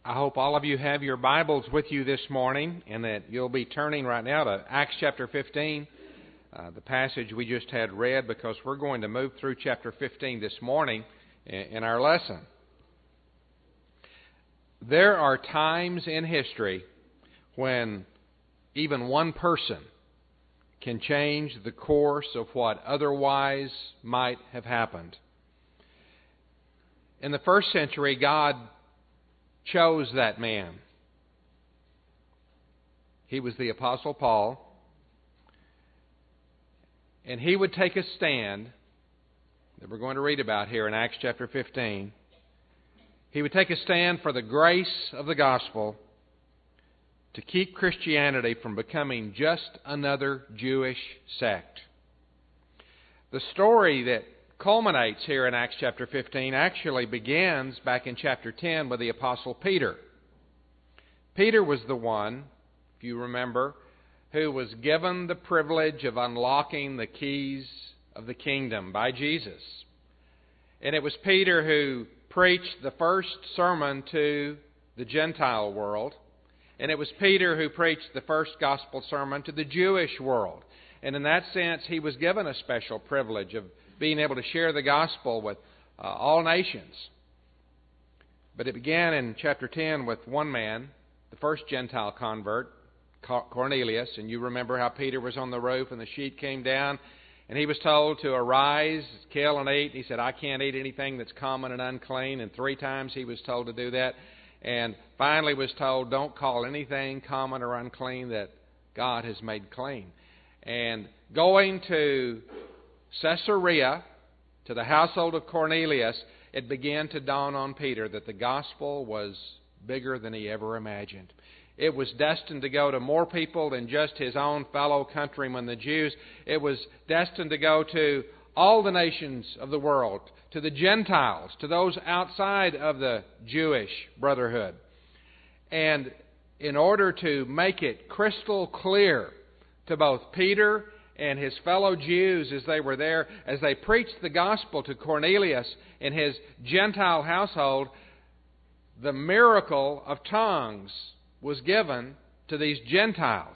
I hope all of you have your Bibles with you this morning and that you'll be turning right now to Acts chapter 15, the passage we just had read, because we're going to move through chapter 15 this morning in our lesson. There are times in history when even one person can change the course of what otherwise might have happened. In the first century, God chose that man. He was the Apostle Paul, and he would take a stand that we're going to read about here in Acts chapter 15. He would take a stand for the grace of the gospel to keep Christianity from becoming just another Jewish sect. The story that culminates here in Acts chapter 15 actually begins back in chapter 10 with the Apostle Peter. Peter was the one, if you remember, who was given the privilege of unlocking the keys of the kingdom by Jesus. And it was Peter who preached the first sermon to the Gentile world. And it was Peter who preached the first gospel sermon to the Jewish world. And in that sense, he was given a special privilege of being able to share the gospel with all nations. But it began in chapter 10 with one man, the first Gentile convert, Cornelius. And you remember how Peter was on the roof and the sheet came down, and he was told to arise, kill, and eat. He said, I can't eat anything that's common and unclean. And 3 times he was told to do that. And finally was told, don't call anything common or unclean that God has made clean. And going to Caesarea, to the household of Cornelius, it began to dawn on Peter that the gospel was bigger than he ever imagined. It was destined to go to more people than just his own fellow countrymen, the Jews. It was destined to go to all the nations of the world, to the Gentiles, to those outside of the Jewish brotherhood. And in order to make it crystal clear to both Peter and his fellow Jews as they were there, as they preached the gospel to Cornelius in his Gentile household, the miracle of tongues was given to these Gentiles.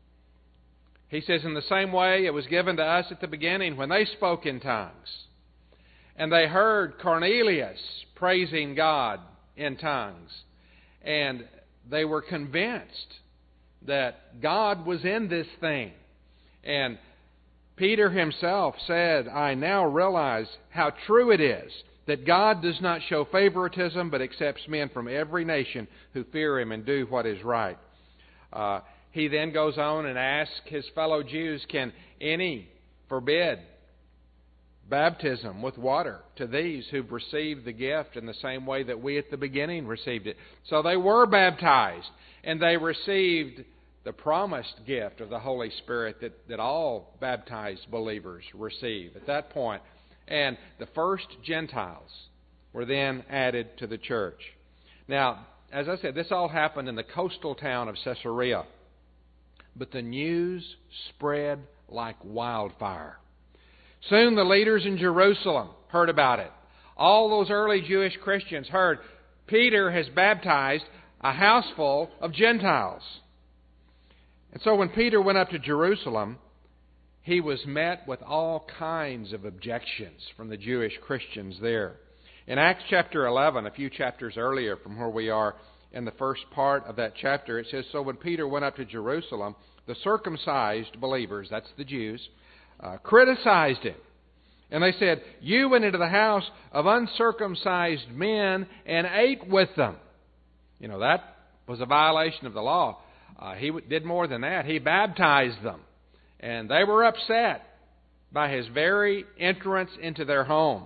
He says, in the same way it was given to us at the beginning when they spoke in tongues. And they heard Cornelius praising God in tongues. And they were convinced that God was in this thing. And Peter himself said, I now realize how true it is that God does not show favoritism but accepts men from every nation who fear Him and do what is right. He then goes on and asks his fellow Jews, can any forbid baptism with water to these who've received the gift in the same way that we at the beginning received it? So they were baptized, and they received the promised gift of the Holy Spirit that all baptized believers receive at that point. And the first Gentiles were then added to the church. Now, as I said, this all happened in the coastal town of Caesarea. But the news spread like wildfire. Soon the leaders in Jerusalem heard about it. All those early Jewish Christians heard Peter has baptized a house full of Gentiles. And so when Peter went up to Jerusalem, he was met with all kinds of objections from the Jewish Christians there. In Acts chapter 11, a few chapters earlier from where we are in the first part of that chapter, it says, so when Peter went up to Jerusalem, the circumcised believers, that's the Jews, criticized him. And they said, you went into the house of uncircumcised men and ate with them. You know, that was a violation of the law. He did more than that. He baptized them. And they were upset by his very entrance into their home.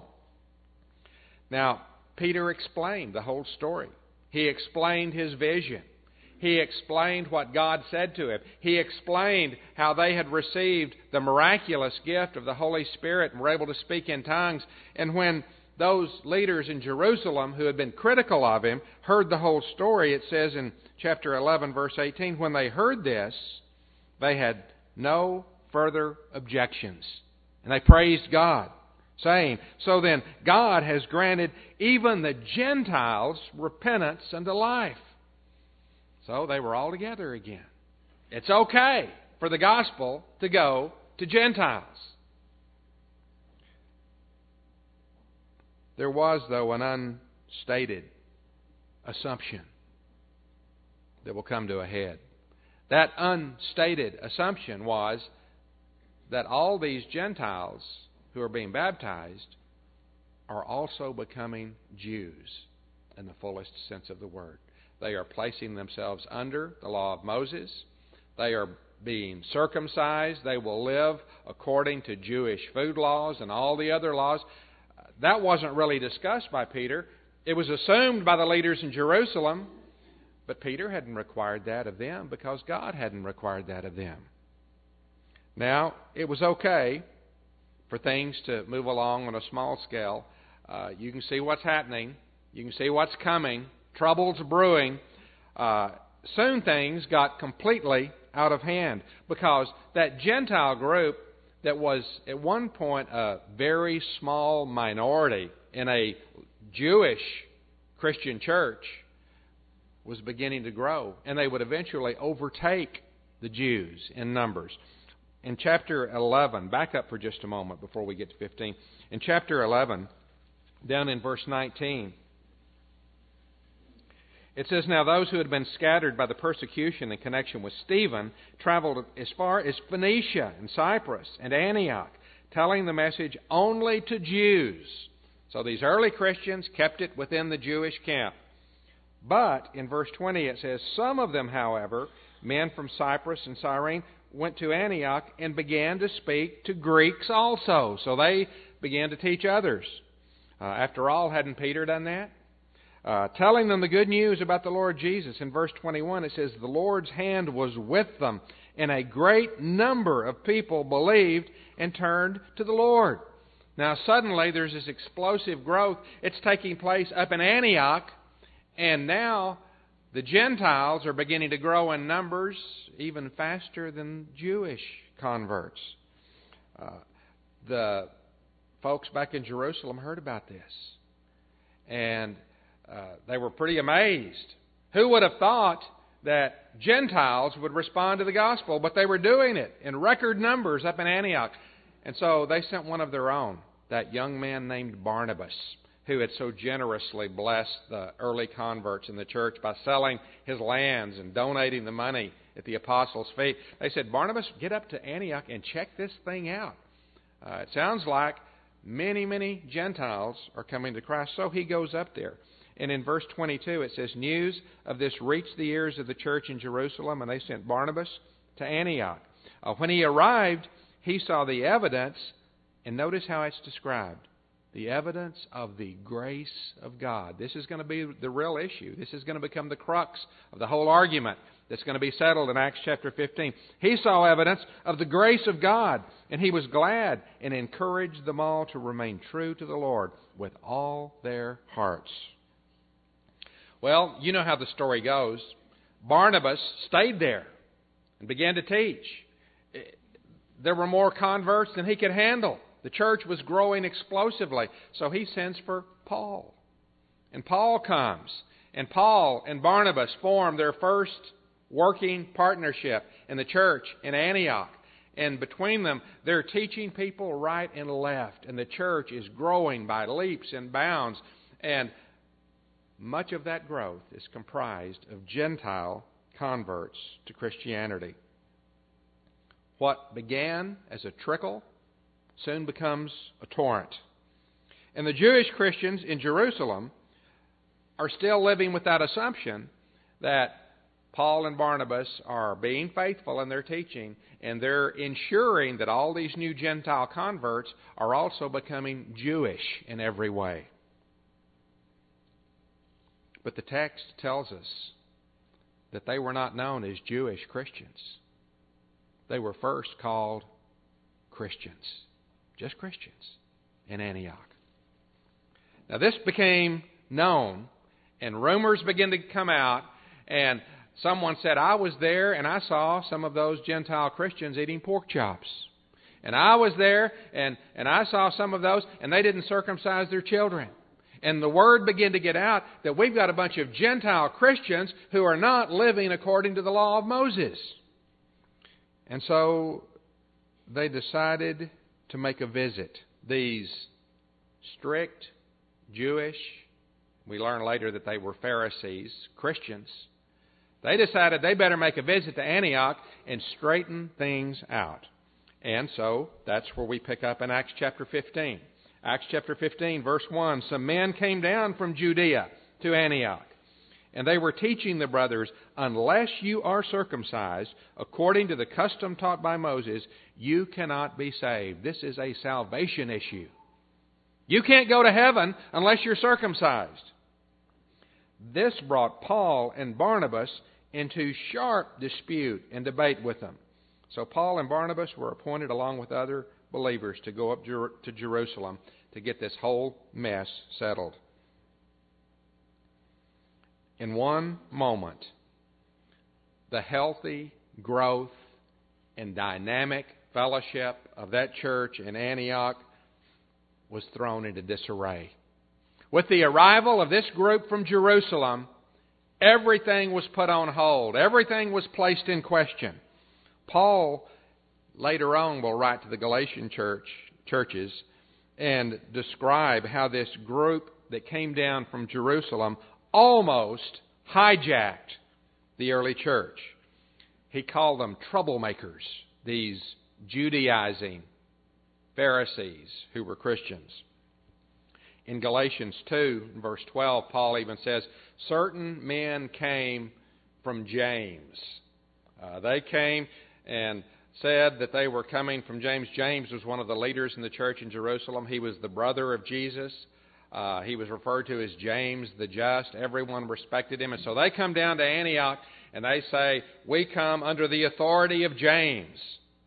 Now, Peter explained the whole story. He explained his vision. He explained what God said to him. He explained how they had received the miraculous gift of the Holy Spirit and were able to speak in tongues. And when those leaders in Jerusalem who had been critical of him heard the whole story, it says in chapter 11, verse 18, when they heard this, they had no further objections. And they praised God, saying, so then God has granted even the Gentiles repentance unto life. So they were all together again. It's okay for the gospel to go to Gentiles. There was, though, an unstated assumption that will come to a head. That unstated assumption was that all these Gentiles who are being baptized are also becoming Jews in the fullest sense of the word. They are placing themselves under the law of Moses. They are being circumcised. They will live according to Jewish food laws and all the other laws. That wasn't really discussed by Peter. It was assumed by the leaders in Jerusalem, but Peter hadn't required that of them because God hadn't required that of them. Now, it was okay for things to move along on a small scale. You can see what's happening. You can see what's coming. Trouble's brewing. Soon things got completely out of hand because that Gentile group that was at one point a very small minority in a Jewish Christian church was beginning to grow, and they would eventually overtake the Jews in numbers. In chapter 11, back up for just a moment before we get to 15. In chapter 11, down in verse 19, it says, "Now those who had been scattered by the persecution in connection with Stephen traveled as far as Phoenicia and Cyprus and Antioch, telling the message only to Jews." So these early Christians kept it within the Jewish camp. But in verse 20 it says, "Some of them, however, men from Cyprus and Cyrene, went to Antioch and began to speak to Greeks also." So they began to teach others. After all, hadn't Peter done that? Telling them the good news about the Lord Jesus. In verse 21 it says, "The Lord's hand was with them, and a great number of people believed and turned to the Lord." Now suddenly there's this explosive growth. It's taking place up in Antioch, and now the Gentiles are beginning to grow in numbers even faster than Jewish converts. The folks back in Jerusalem heard about this, and they were pretty amazed. Who would have thought that Gentiles would respond to the gospel? But they were doing it in record numbers up in Antioch. And so they sent one of their own, that young man named Barnabas, who had so generously blessed the early converts in the church by selling his lands and donating the money at the apostles' feet. They said, "Barnabas, get up to Antioch and check this thing out. It sounds like many, many Gentiles are coming to Christ." So he goes up there. And in verse 22 it says, "News of this reached the ears of the church in Jerusalem, and they sent Barnabas to Antioch. When he arrived, he saw the evidence," and notice how it's described, "the evidence of the grace of God." This is going to be the real issue. This is going to become the crux of the whole argument that's going to be settled in Acts chapter 15. He saw evidence of the grace of God, and he was glad and encouraged them all to remain true to the Lord with all their hearts. Well, you know how the story goes. Barnabas stayed there and began to teach. There were more converts than he could handle. The church was growing explosively. So he sends for Paul. And Paul comes. And Paul and Barnabas form their first working partnership in the church in Antioch. And between them, they're teaching people right and left. And the church is growing by leaps and bounds. And much of that growth is comprised of Gentile converts to Christianity. What began as a trickle soon becomes a torrent. And the Jewish Christians in Jerusalem are still living with that assumption that Paul and Barnabas are being faithful in their teaching, and they're ensuring that all these new Gentile converts are also becoming Jewish in every way. But the text tells us that they were not known as Jewish Christians. They were first called Christians, just Christians, in Antioch. Now this became known, and rumors began to come out, and someone said, "I was there and I saw some of those Gentile Christians eating pork chops. And I was there and I saw some of those, and they didn't circumcise their children. And the word began to get out that we've got a bunch of Gentile Christians who are not living according to the law of Moses. And so they decided to make a visit. These strict Jewish, we learn later that they were Pharisees, Christians, they decided they better make a visit to Antioch and straighten things out. And so that's where we pick up in Acts chapter 15. Acts chapter 15, verse 1, some men came down from Judea to Antioch, and they were teaching the brothers, unless you are circumcised, according to the custom taught by Moses, you cannot be saved. This is a salvation issue. You can't go to heaven unless you're circumcised. This brought Paul and Barnabas into sharp dispute and debate with them. So Paul and Barnabas were appointed along with other believers to go up to Jerusalem to get this whole mess settled. In one moment, the healthy growth and dynamic fellowship of that church in Antioch was thrown into disarray. With the arrival of this group from Jerusalem, everything was put on hold. Everything was placed in question. Paul later on will write to the Galatian churches and describe how this group that came down from Jerusalem almost hijacked the early church. He called them troublemakers, these Judaizing Pharisees who were Christians. In Galatians 2, verse 12, Paul even says, certain men came from James. They came and said that they were coming from James. James was one of the leaders in the church in Jerusalem. He was the brother of Jesus. He was referred to as James the Just. Everyone respected him. And so they come down to Antioch and they say, we come under the authority of James.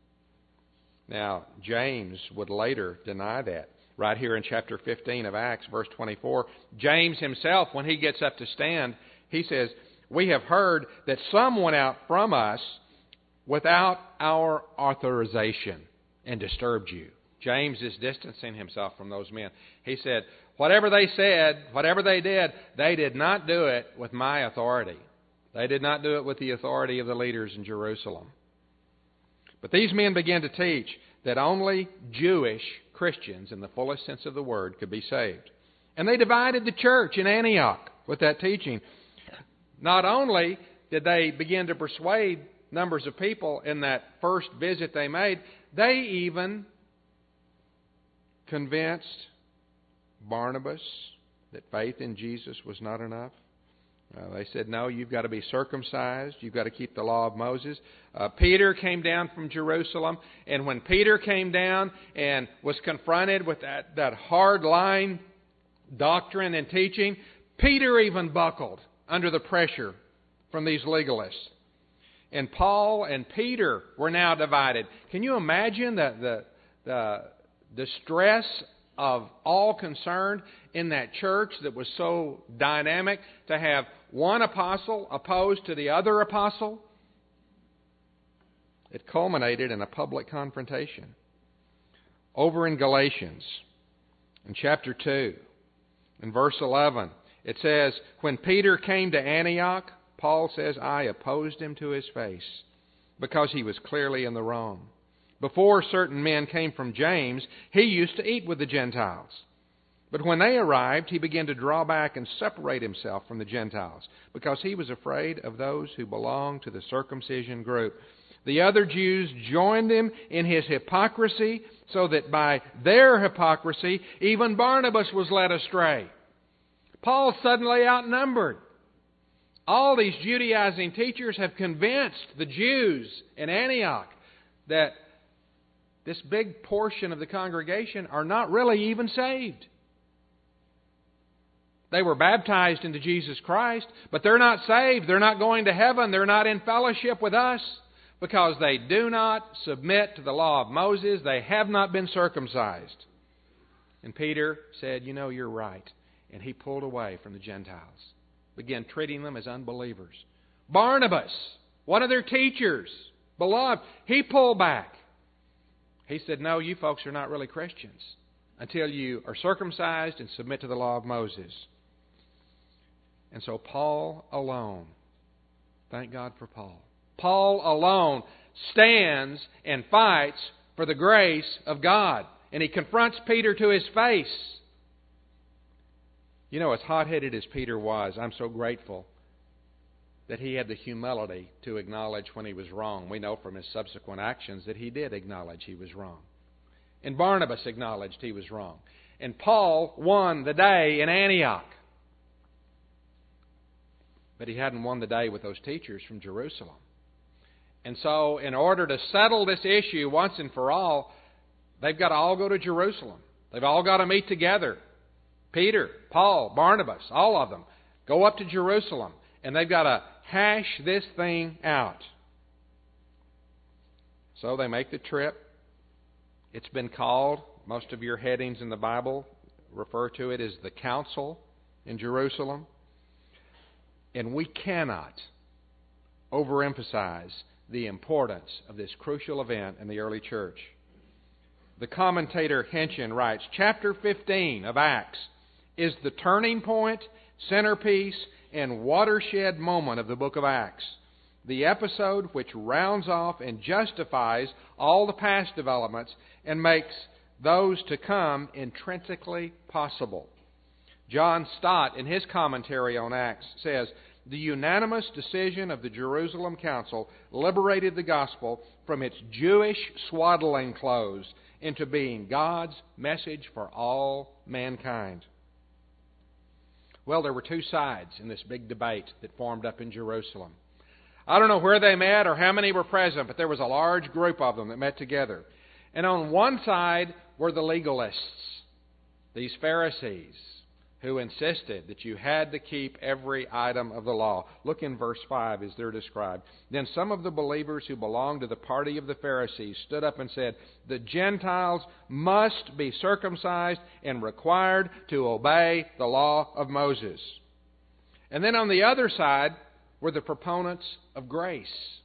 Now, James would later deny that. Right here in chapter 15 of Acts, verse 24, James himself, when he gets up to stand, he says, we have heard that some went out from us without our authorization and disturbed you. James is distancing himself from those men. He said, whatever they said, whatever they did not do it with my authority. They did not do it with the authority of the leaders in Jerusalem. But these men began to teach that only Jewish Christians, in the fullest sense of the word, could be saved. And they divided the church in Antioch with that teaching. Not only did they begin to persuade numbers of people in that first visit they made, they even convinced Barnabas that faith in Jesus was not enough. They said, no, you've got to be circumcised. You've got to keep the law of Moses. Peter came down from Jerusalem, and when Peter came down and was confronted with that hard-line doctrine and teaching, Peter even buckled under the pressure from these legalists. And Paul and Peter were now divided. Can you imagine the distress of all concerned in that church that was so dynamic, to have one apostle opposed to the other apostle? It culminated in a public confrontation. Over in Galatians, in chapter 2, in verse 11, it says, when Peter came to Antioch, Paul says, I opposed him to his face because he was clearly in the wrong. Before certain men came from James, he used to eat with the Gentiles. But when they arrived, he began to draw back and separate himself from the Gentiles because he was afraid of those who belonged to the circumcision group. The other Jews joined him in his hypocrisy, so that by their hypocrisy, even Barnabas was led astray. Paul's suddenly outnumbered. All these Judaizing teachers have convinced the Jews in Antioch that this big portion of the congregation are not really even saved. They were baptized into Jesus Christ, but they're not saved. They're not going to heaven. They're not in fellowship with us because they do not submit to the law of Moses. They have not been circumcised. And Peter said, you know, you're right. And he pulled away from the Gentiles, began treating them as unbelievers. Barnabas, one of their teachers, beloved, he pulled back. He said, no, you folks are not really Christians until you are circumcised and submit to the law of Moses. And so Paul alone, thank God for Paul, Paul alone stands and fights for the grace of God. And he confronts Peter to his face. You know, as hot-headed as Peter was, I'm so grateful that he had the humility to acknowledge when he was wrong. We know from his subsequent actions that he did acknowledge he was wrong. And Barnabas acknowledged he was wrong. And Paul won the day in Antioch. But he hadn't won the day with those teachers from Jerusalem. And so, in order to settle this issue once and for all, they've got to all go to Jerusalem. They've all got to meet together. Peter, Paul, Barnabas, all of them go up to Jerusalem. And they've got to hash this thing out. So they make the trip. It's been called, most of your headings in the Bible refer to it as the council in Jerusalem. And we cannot overemphasize the importance of this crucial event in the early church. The commentator Henshin writes, Chapter 15 of Acts is the turning point, centerpiece, and watershed moment of the book of Acts. The episode which rounds off and justifies all the past developments and makes those to come intrinsically possible. John Stott, in his commentary on Acts, says, the unanimous decision of the Jerusalem Council liberated the gospel from its Jewish swaddling clothes into being God's message for all mankind. Well, there were two sides in this big debate that formed up in Jerusalem. I don't know where they met or how many were present, but there was a large group of them that met together. And on one side were the legalists, these Pharisees, who insisted that you had to keep every item of the law. Look in verse 5 as they're described. Then some of the believers who belonged to the party of the Pharisees stood up and said, the Gentiles must be circumcised and required to obey the law of Moses. And then on the other side were the proponents of grace.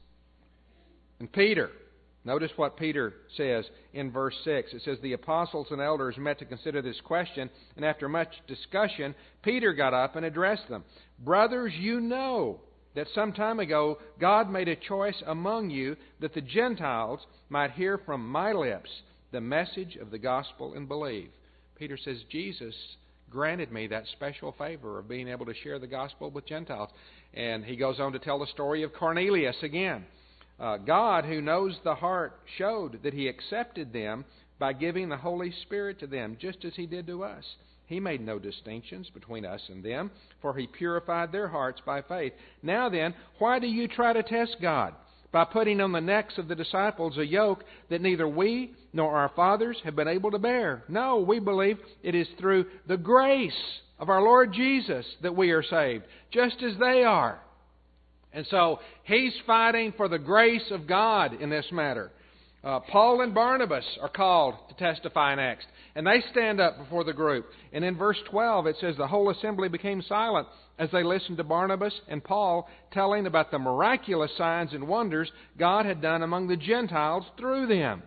And Peter, notice what Peter says in verse 6. It says, the apostles and elders met to consider this question, and after much discussion, Peter got up and addressed them. Brothers, you know that some time ago God made a choice among you that the Gentiles might hear from my lips the message of the gospel and believe. Peter says, Jesus granted me that special favor of being able to share the gospel with Gentiles. And he goes on to tell the story of Cornelius again. God, who knows the heart, showed that He accepted them by giving the Holy Spirit to them, just as He did to us. He made no distinctions between us and them, for He purified their hearts by faith. Now then, why do you try to test God? By putting on the necks of the disciples a yoke that neither we nor our fathers have been able to bear. No, we believe it is through the grace of our Lord Jesus that we are saved, just as they are. And so he's fighting for the grace of God in this matter. Paul and Barnabas are called to testify next. And they stand up before the group. And in verse 12 it says, the whole assembly became silent as they listened to Barnabas and Paul telling about the miraculous signs and wonders God had done among the Gentiles through them.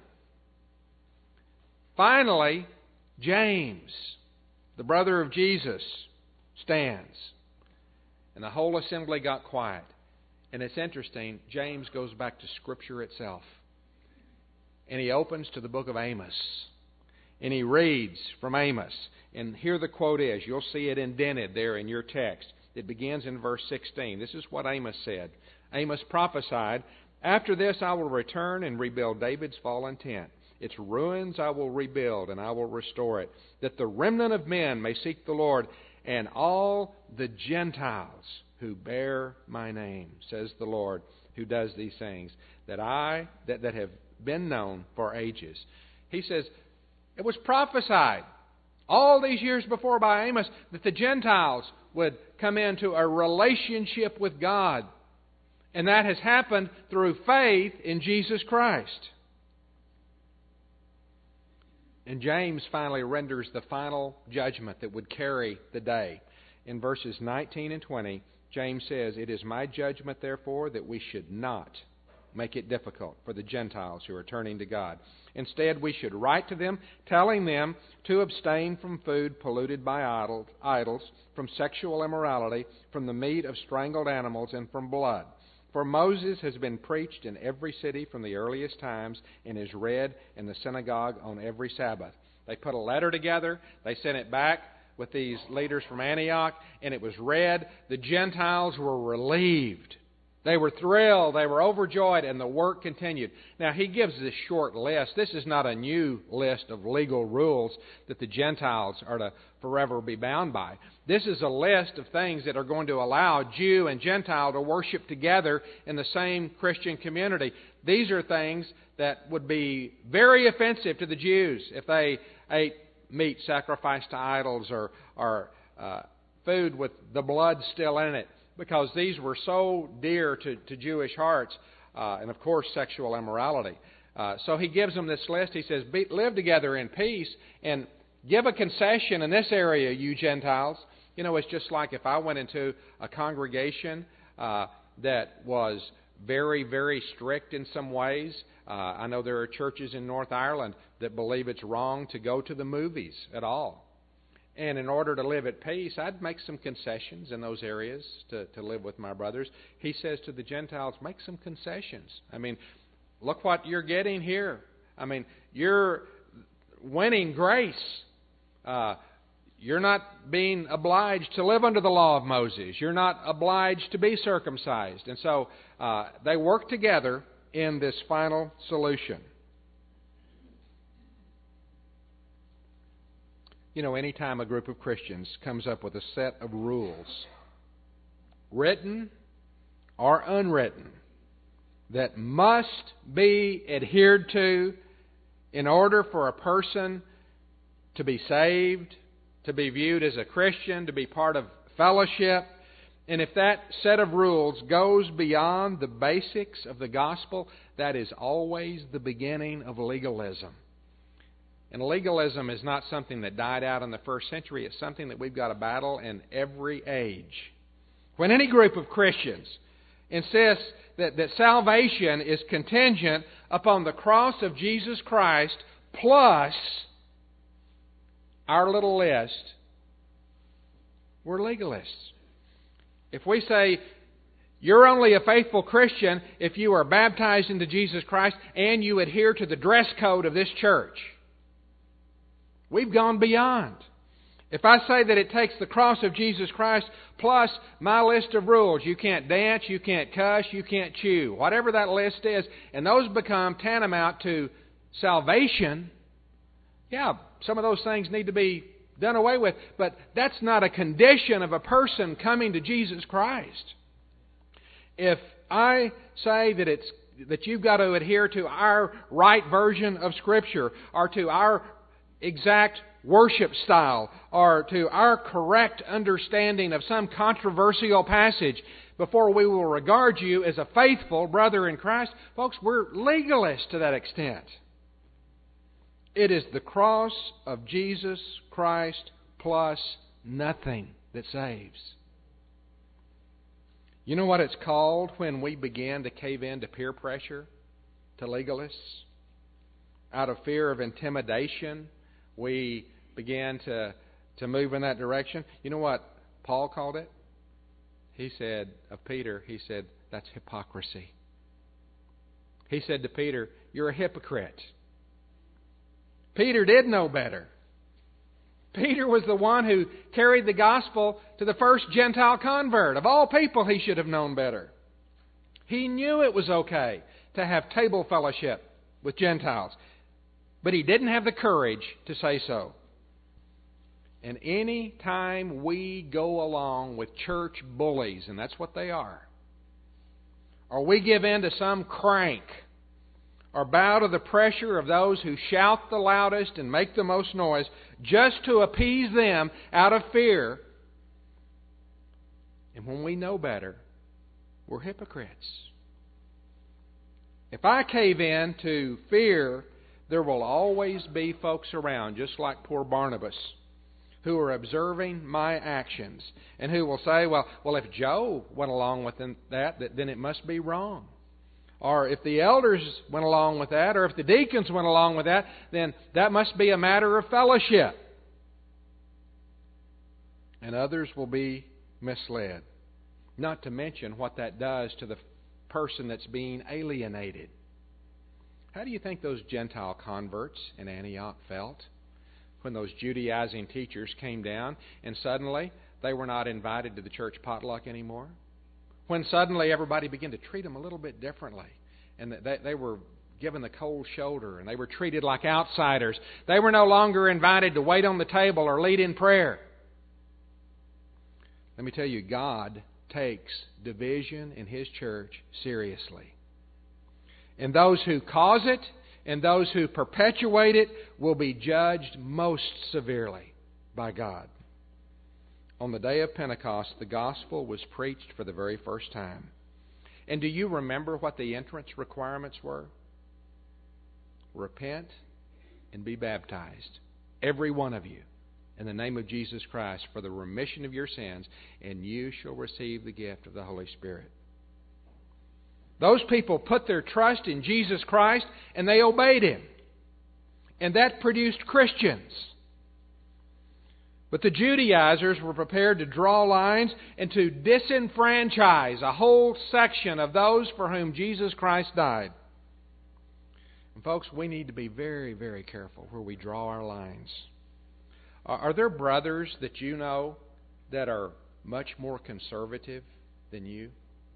Finally, James, the brother of Jesus, stands. And the whole assembly got quiet. And it's interesting, James goes back to Scripture itself. And he opens to the book of Amos. And he reads from Amos. And here the quote is. You'll see it indented there in your text. It begins in verse 16. This is what Amos said. Amos prophesied, after this I will return and rebuild David's fallen tent. Its ruins I will rebuild and I will restore it, that the remnant of men may seek the Lord, and all the Gentiles who bear my name, says the Lord, who does these things, that have been known for ages. He says, it was prophesied all these years before by Amos that the Gentiles would come into a relationship with God. And that has happened through faith in Jesus Christ. And James finally renders the final judgment that would carry the day. In verses 19 and 20, James says, it is my judgment, therefore, that we should not make it difficult for the Gentiles who are turning to God. Instead, we should write to them, telling them to abstain from food polluted by idols, from sexual immorality, from the meat of strangled animals, and from blood. For Moses has been preached in every city from the earliest times and is read in the synagogue on every Sabbath. They put a letter together. They sent it back with these leaders from Antioch, and it was read. The Gentiles were relieved. They were thrilled. They were overjoyed, and the work continued. Now, he gives this short list. This is not a new list of legal rules that the Gentiles are to forever be bound by. This is a list of things that are going to allow Jew and Gentile to worship together in the same Christian community. These are things that would be very offensive to the Jews if they ate meat sacrificed to idols or food with the blood still in it, because these were so dear to Jewish hearts, and of course sexual immorality. So he gives them this list. He says, live together in peace and give a concession in this area, you Gentiles. You know, it's just like if I went into a congregation that was very, very strict in some ways. I know there are churches in North Ireland that believe it's wrong to go to the movies at all. And in order to live at peace, I'd make some concessions in those areas to live with my brothers. He says to the Gentiles, make some concessions. I mean, look what you're getting here. I mean, you're winning grace. You're not being obliged to live under the law of Moses. You're not obliged to be circumcised. And so they work together in this final solution. You know, anytime a group of Christians comes up with a set of rules, written or unwritten, that must be adhered to in order for a person to be saved, to be viewed as a Christian, to be part of fellowship, and if that set of rules goes beyond the basics of the gospel, that is always the beginning of legalism. And legalism is not something that died out in the first century. It's something that we've got to battle in every age. When any group of Christians insists that salvation is contingent upon the cross of Jesus Christ plus our little list, we're legalists. If we say, you're only a faithful Christian if you are baptized into Jesus Christ and you adhere to the dress code of this church, we've gone beyond. If I say that it takes the cross of Jesus Christ plus my list of rules, you can't dance, you can't cuss, you can't chew, whatever that list is, and those become tantamount to salvation, yeah, some of those things need to be done away with, but that's not a condition of a person coming to Jesus Christ. If I say that you've got to adhere to our right version of Scripture, or to our exact worship style, or to our correct understanding of some controversial passage before we will regard you as a faithful brother in Christ, folks, we're legalists to that extent. It is the cross of Jesus Christ plus nothing that saves. You know what it's called when we begin to cave in to peer pressure, to legalists? Out of fear of intimidation, we began to move in that direction. You know what Paul called it? He said of Peter, he said, that's hypocrisy. He said to Peter, you're a hypocrite. Peter did know better. Peter was the one who carried the gospel to the first Gentile convert. Of all people, he should have known better. He knew it was okay to have table fellowship with Gentiles, but he didn't have the courage to say so. And any time we go along with church bullies, and that's what they are, or we give in to some crank, or bow to the pressure of those who shout the loudest and make the most noise just to appease them out of fear, and when we know better, we're hypocrites. If I cave in to fear, there will always be folks around, just like poor Barnabas, who are observing my actions and who will say, well, if Joe went along with that, then it must be wrong. Or if the elders went along with that, or if the deacons went along with that, then that must be a matter of fellowship. And others will be misled. Not to mention what that does to the person that's being alienated. How do you think those Gentile converts in Antioch felt when those Judaizing teachers came down and suddenly they were not invited to the church potluck anymore? When suddenly everybody began to treat them a little bit differently, and they were given the cold shoulder, and they were treated like outsiders. They were no longer invited to wait on the table or lead in prayer. Let me tell you, God takes division in His church seriously. And those who cause it and those who perpetuate it will be judged most severely by God. On the day of Pentecost, the gospel was preached for the very first time. And do you remember what the entrance requirements were? Repent and be baptized, every one of you, in the name of Jesus Christ for the remission of your sins, and you shall receive the gift of the Holy Spirit. Those people put their trust in Jesus Christ and they obeyed Him. And that produced Christians. But the Judaizers were prepared to draw lines and to disenfranchise a whole section of those for whom Jesus Christ died. And folks, we need to be very, very careful where we draw our lines. Are there brothers that you know that are much more conservative than you?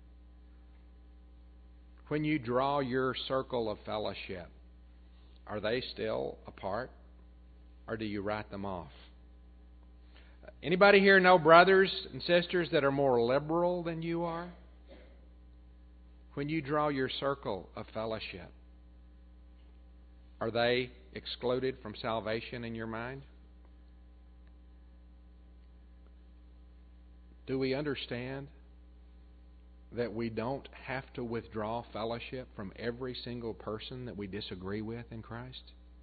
When you draw your circle of fellowship, are they still apart, or do you write them off? Anybody here know brothers and sisters that are more liberal than you are? When you draw your circle of fellowship, are they excluded from salvation in your mind? Do we understand that we don't have to withdraw fellowship from every single person that we disagree with in Christ?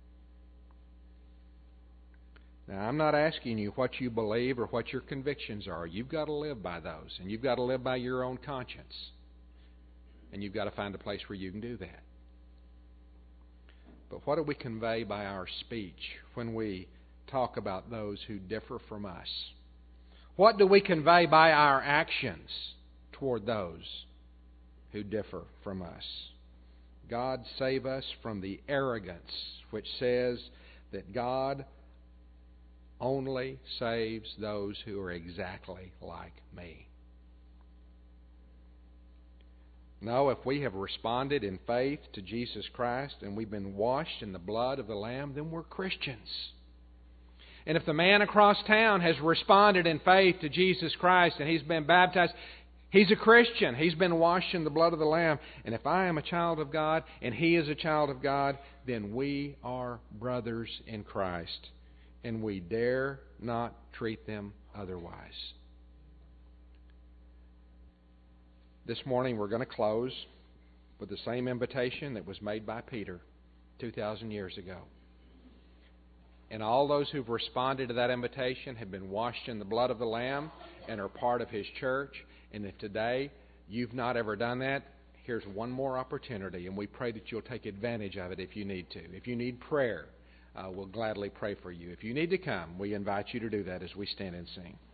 Now, I'm not asking you what you believe or what your convictions are. You've got to live by those, and you've got to live by your own conscience. And you've got to find a place where you can do that. But what do we convey by our speech when we talk about those who differ from us? What do we convey by our actions toward those who differ from us? God save us from the arrogance which says that God only saves those who are exactly like me. No, if we have responded in faith to Jesus Christ and we've been washed in the blood of the Lamb, then we're Christians. And if the man across town has responded in faith to Jesus Christ and he's been baptized, he's a Christian. He's been washed in the blood of the Lamb. And if I am a child of God and he is a child of God, then we are brothers in Christ. And we dare not treat them otherwise. This morning we're going to close with the same invitation that was made by Peter 2,000 years ago. And all those who've responded to that invitation have been washed in the blood of the Lamb and are part of His church. And if today you've not ever done that, here's one more opportunity. And we pray that you'll take advantage of it if you need to. If you need prayer, we'll gladly pray for you. If you need to come, we invite you to do that as we stand and sing.